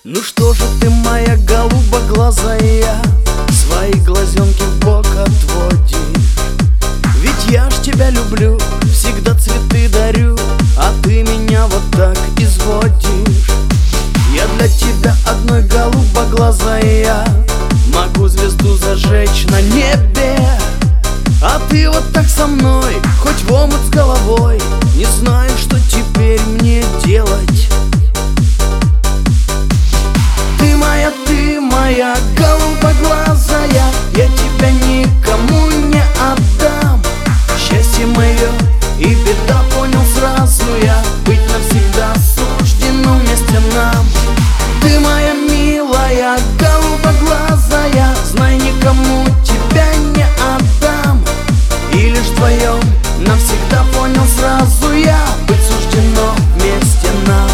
Ну что же ты, моя голубоглазая, свои глазенки в бок отводишь? Ведь я ж тебя люблю, всегда цветы дарю, а ты меня вот так изводишь. Я для тебя одной голубоглазая могу звезду зажечь на небе, а ты вот так со мной, хоть в омут с головой. Не знаю, что теперь мне делать. Ты моя голубоглазая, я тебя никому не отдам. Счастье мое и беда, понял сразу я, быть навсегда суждено вместе нам. Ты моя милая голубоглазая, знай, никому тебя не отдам. И лишь вдвоем навсегда, понял сразу я, быть суждено вместе нам.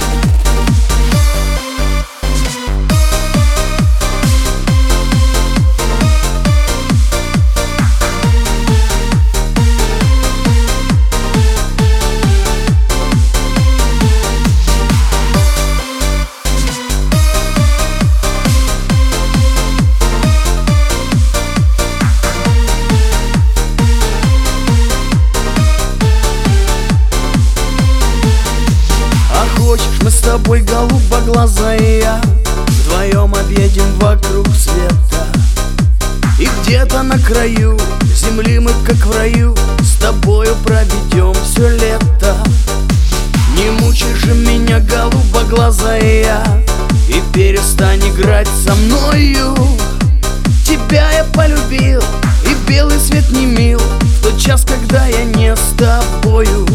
Мы с тобой, голубоглазая, вдвоем объедем вокруг света. И где-то на краю земли мы, как в раю, с тобою проведем все лето. Не мучай же меня, голубоглазая, и перестань играть со мною. Тебя я полюбил, и белый свет не мил в тот час, когда я не с тобою.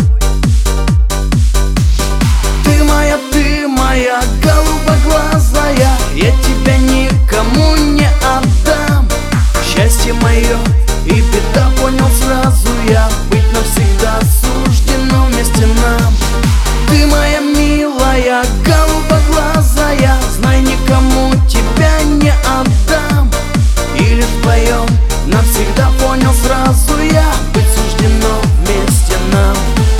Ты моя голубоглазая, я тебя никому не отдам. Счастье мое и беда, понял сразу я, быть навсегда суждено вместе нам. Ты моя милая голубоглазая, знай, никому тебя не отдам. И лишь вдвоем навсегда, понял сразу я, быть суждено вместе нам.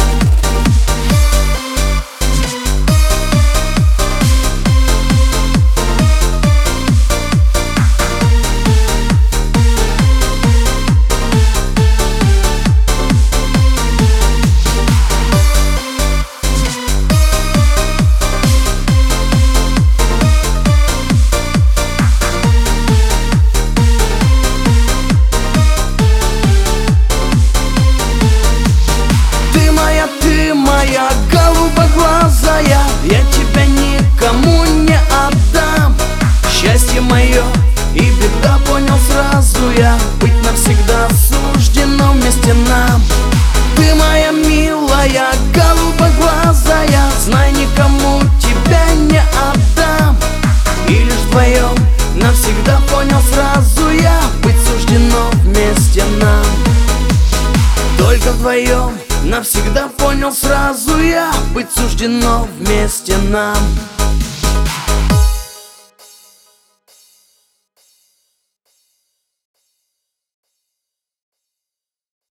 Моя голубоглазая, я тебя никому не отдам. Счастье мое и беда, понял сразу я, быть навсегда суждено вместе нам. Ты моя милая голубоглазая, знай, никому тебя не отдам. И лишь вдвоем навсегда, понял сразу я, быть суждено вместе нам. Только вдвоем навсегда, понял сразу я, быть суждено вместе нам.